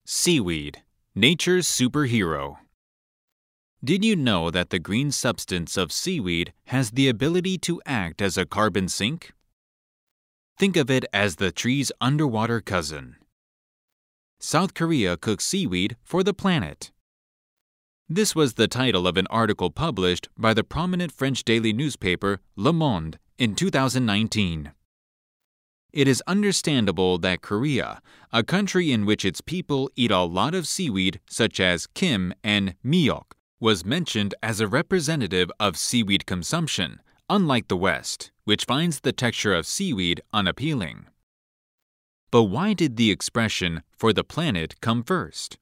Seaweed, nature's superhero. Did you know that the green substance of seaweed has the ability to act as a carbon sink? Think of it as the tree's underwater cousin. South Korea cooks seaweed for the planet. This was the title of an article published by the prominent French daily newspaper Le Monde in 2019. It is understandable that Korea, a country in which its people eat a lot of seaweed such as kim and miok, was mentioned as a representative of seaweed consumption, unlike the West, which finds the texture of seaweed unappealing. But why did the expression "for the planet" come first?